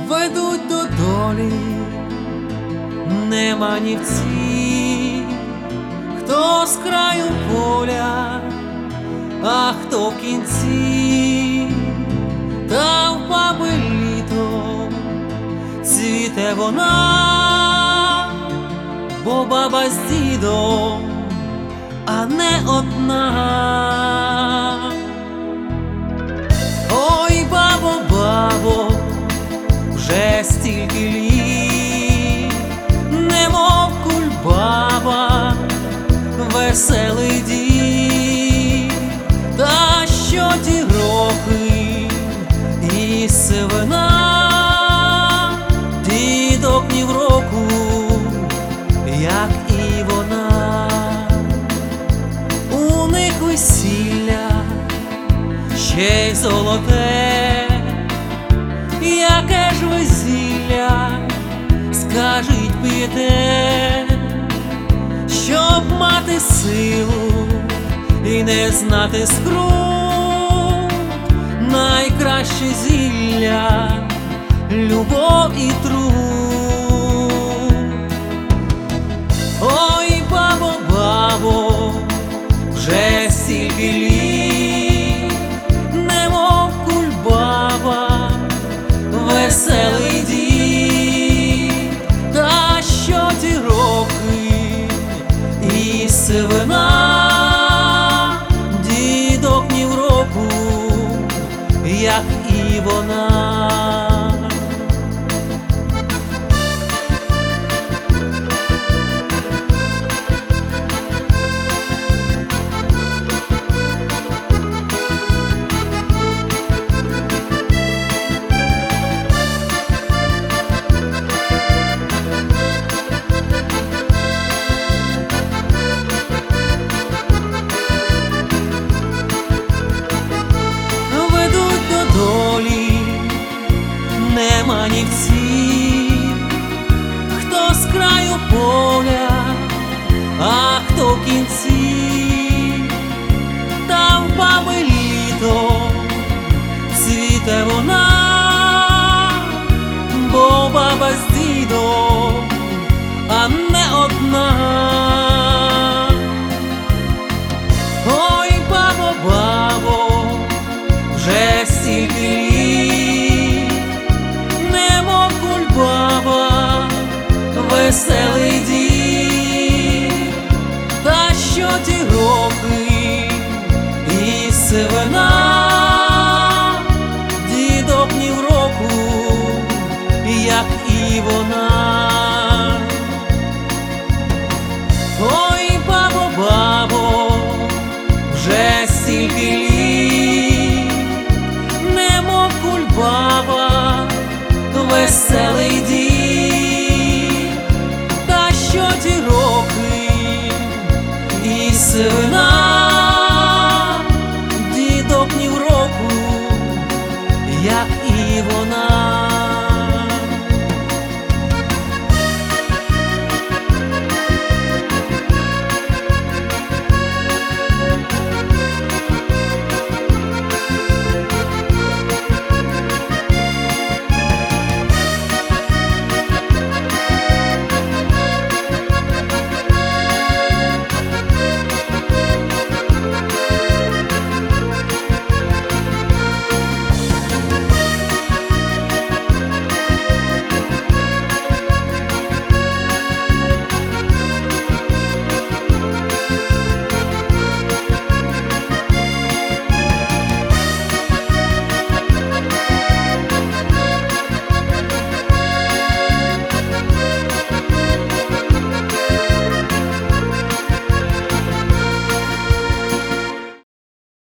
ведуть до долі неманівці, хто з краю поля, а хто в кінці, та в баби літо цвіте вона, бо баба з дідом, а не одна. Ой, бабо, бабо, вже стільки літ, немов кульбаба, веселий дід, та що ті роки і сивина, дідок ні в року, як і вона. У них весілля ще й золоте, яке ж весілля, скажіть, п'єте, щоб мати силу і не знати скрут, найкраще зілля — любов і труд. Ой, бабо, бабо, вже стільки літ, немов кульбаба, веселий дід, та що ті роки і сивина, дідок ні в року, як і вона. Неманівці, хто з краю поля, а хто в кінці, та в баби літо цвіте вона, бо баба з дідом, а не одна. Ой, бабо, бабо, вже стільки літ, немов кульбаба, веселий дід, та що ті роки і сивина, дідок ні в року, як і вона.